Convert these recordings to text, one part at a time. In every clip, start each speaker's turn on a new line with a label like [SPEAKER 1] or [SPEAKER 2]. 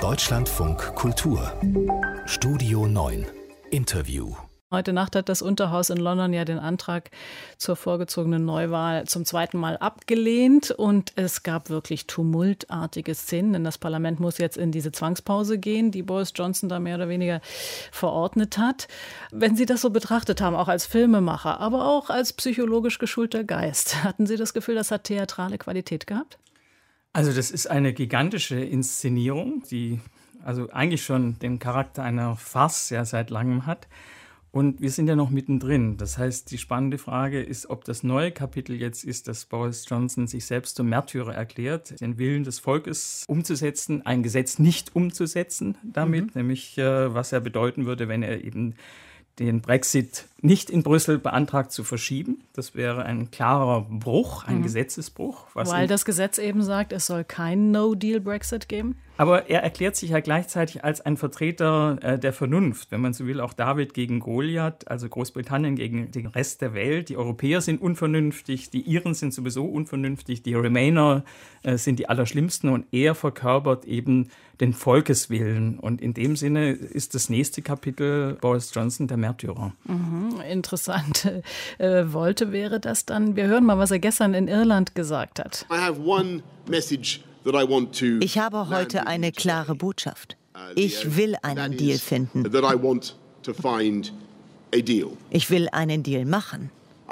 [SPEAKER 1] Deutschlandfunk Kultur Studio 9 Interview.
[SPEAKER 2] Heute Nacht hat das Unterhaus in London ja den Antrag zur vorgezogenen Neuwahl zum zweiten Mal abgelehnt und es gab wirklich tumultartige Szenen, denn das Parlament muss jetzt in diese Zwangspause gehen, die Boris Johnson da mehr oder weniger verordnet hat. Wenn Sie das so betrachtet haben, auch als Filmemacher, aber auch als psychologisch geschulter Geist, hatten Sie das Gefühl, das hat theatrale Qualität gehabt?
[SPEAKER 3] Also das ist eine gigantische Inszenierung, die also eigentlich schon den Charakter einer Farce ja seit langem hat. Und wir sind ja noch mittendrin. Das heißt, die spannende Frage ist, ob das neue Kapitel jetzt ist, dass Boris Johnson sich selbst zum Märtyrer erklärt, den Willen des Volkes umzusetzen, ein Gesetz nicht umzusetzen damit, nämlich was er bedeuten würde, wenn er eben den Brexit nicht in Brüssel beantragt zu verschieben. Das wäre ein klarer Bruch, ein Gesetzesbruch.
[SPEAKER 2] Weil das Gesetz eben sagt, es soll kein No-Deal-Brexit geben?
[SPEAKER 3] Aber er erklärt sich ja gleichzeitig als ein Vertreter der Vernunft, wenn man so will, auch David gegen Goliath, also Großbritannien gegen den Rest der Welt. Die Europäer sind unvernünftig, die Iren sind sowieso unvernünftig, die Remainer sind die Allerschlimmsten und er verkörpert eben den Volkeswillen. Und in dem Sinne ist das nächste Kapitel Boris Johnson der Märtyrer.
[SPEAKER 2] Interessant. Wolte wäre das dann, wir hören mal, was er gestern in Irland gesagt hat.
[SPEAKER 4] Ich habe heute eine klare Botschaft. Ich will einen Deal finden. Ich will einen Deal machen.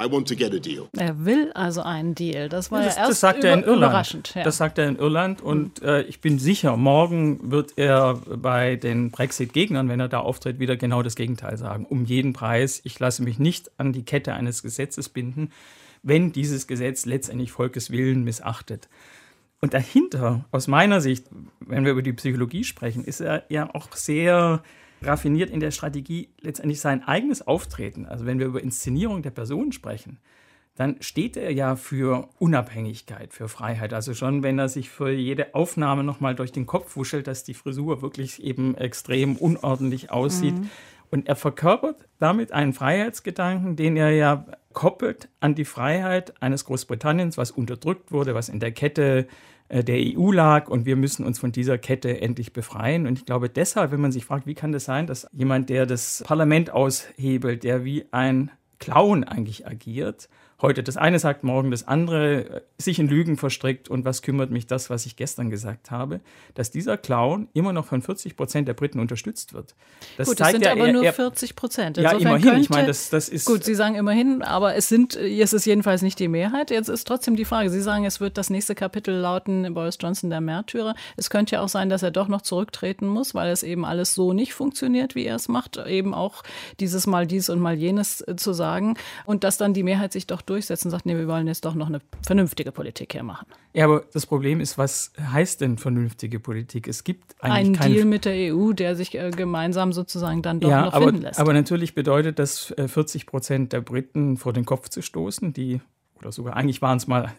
[SPEAKER 2] Er will also einen Deal. Das war
[SPEAKER 3] das sagt er in Irland.
[SPEAKER 2] Überraschend. Ja.
[SPEAKER 3] Das sagt er in Irland und ich bin sicher, morgen wird er bei den Brexit-Gegnern, wenn er da auftritt, wieder genau das Gegenteil sagen. Um jeden Preis. Ich lasse mich nicht an die Kette eines Gesetzes binden, wenn dieses Gesetz letztendlich Volkeswillen missachtet. Und dahinter, aus meiner Sicht, wenn wir über die Psychologie sprechen, ist er ja auch sehr raffiniert in der Strategie, letztendlich sein eigenes Auftreten. Also wenn wir über Inszenierung der Person sprechen, dann steht er ja für Unabhängigkeit, für Freiheit. Also schon, wenn er sich für jede Aufnahme nochmal durch den Kopf wuschelt, dass die Frisur wirklich eben extrem unordentlich aussieht. Und er verkörpert damit einen Freiheitsgedanken, den er ja koppelt an die Freiheit eines Großbritanniens, was unterdrückt wurde, was in der Kette der EU lag. Und wir müssen uns von dieser Kette endlich befreien. Und ich glaube deshalb, wenn man sich fragt, wie kann das sein, dass jemand, der das Parlament aushebelt, der wie ein Clown eigentlich agiert, heute das eine sagt, morgen das andere, sich in Lügen verstrickt und was kümmert mich das, was ich gestern gesagt habe, dass dieser Clown immer noch von 40% der Briten unterstützt wird.
[SPEAKER 2] Das sind ja aber nur 40%.
[SPEAKER 3] Ja, immerhin. Ich meine, das ist...
[SPEAKER 2] Gut, Sie sagen immerhin, aber es ist jedenfalls nicht die Mehrheit. Jetzt ist trotzdem die Frage, Sie sagen, es wird das nächste Kapitel lauten, Boris Johnson der Märtyrer. Es könnte ja auch sein, dass er doch noch zurücktreten muss, weil es eben alles so nicht funktioniert, wie er es macht. Eben auch dieses Mal dies und mal jenes zu sagen. Und dass dann die Mehrheit sich doch durchsetzen und sagt, nee, wir wollen jetzt doch noch eine vernünftige Politik hier machen.
[SPEAKER 3] Ja, aber das Problem ist, was heißt denn vernünftige Politik? Es gibt eigentlich
[SPEAKER 2] einen Deal mit der EU, der sich gemeinsam sozusagen dann doch noch finden lässt.
[SPEAKER 3] Aber natürlich bedeutet das 40% der Briten vor den Kopf zu stoßen, oder sogar eigentlich waren es mal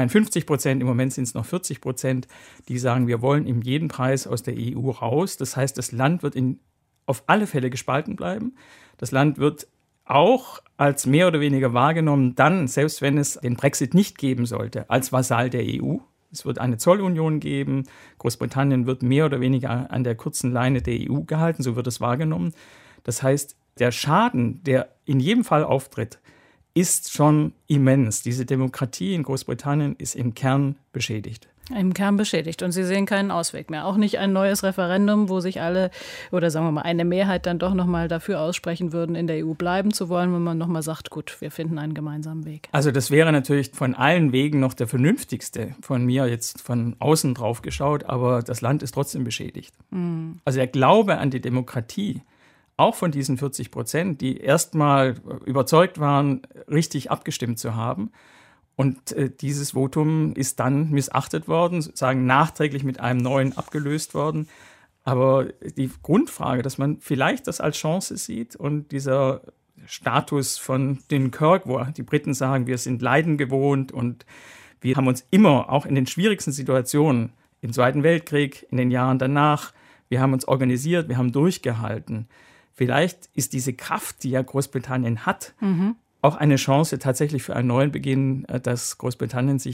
[SPEAKER 3] 52%, im Moment sind es noch 40%, die sagen, wir wollen um jeden Preis aus der EU raus. Das heißt, das Land wird auf alle Fälle gespalten bleiben. Das Land wird auch als mehr oder weniger wahrgenommen, dann, selbst wenn es den Brexit nicht geben sollte, als Vasall der EU. Es wird eine Zollunion geben. Großbritannien wird mehr oder weniger an der kurzen Leine der EU gehalten, so wird es wahrgenommen. Das heißt, der Schaden, der in jedem Fall auftritt, ist schon immens. Diese Demokratie in Großbritannien ist im Kern beschädigt.
[SPEAKER 2] Im Kern beschädigt. Und Sie sehen keinen Ausweg mehr. Auch nicht ein neues Referendum, wo sich alle, oder sagen wir mal, eine Mehrheit dann doch nochmal dafür aussprechen würden, in der EU bleiben zu wollen, wenn man nochmal sagt, gut, wir finden einen gemeinsamen Weg.
[SPEAKER 3] Also das wäre natürlich von allen Wegen noch der vernünftigste, von mir jetzt von außen drauf geschaut, aber das Land ist trotzdem beschädigt. Also der Glaube an die Demokratie, auch von diesen 40%, die erstmal überzeugt waren, richtig abgestimmt zu haben. Und dieses Votum ist dann missachtet worden, sozusagen nachträglich mit einem neuen abgelöst worden. Aber die Grundfrage, dass man vielleicht das als Chance sieht und dieser Status von Dunkirk, wo die Briten sagen, wir sind Leiden gewohnt und wir haben uns immer, auch in den schwierigsten Situationen, im Zweiten Weltkrieg, in den Jahren danach, wir haben uns organisiert, wir haben durchgehalten. Vielleicht ist diese Kraft, die ja Großbritannien hat, auch eine Chance tatsächlich für einen neuen Beginn, dass Großbritannien sich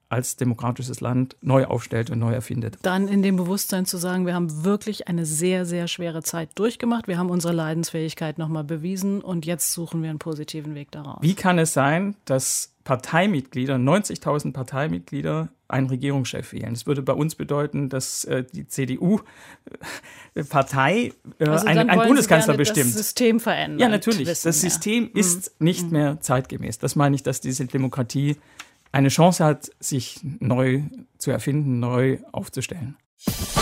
[SPEAKER 3] als demokratisches Land neu aufstellt und neu erfindet.
[SPEAKER 2] Dann in dem Bewusstsein zu sagen, wir haben wirklich eine sehr, sehr schwere Zeit durchgemacht. Wir haben unsere Leidensfähigkeit nochmal bewiesen und jetzt suchen wir einen positiven Weg daraus.
[SPEAKER 3] Wie kann es sein, dass Parteimitglieder, 90.000 Parteimitglieder, einen Regierungschef wählen? Das würde bei uns bedeuten, dass die CDU-Partei einen Bundeskanzler bestimmt.
[SPEAKER 2] Das System verändern.
[SPEAKER 3] Ja, natürlich. Das System ist nicht mehr zeitgemäß. Das meine ich, dass diese Demokratie eine Chance hat, sich neu zu erfinden, neu aufzustellen.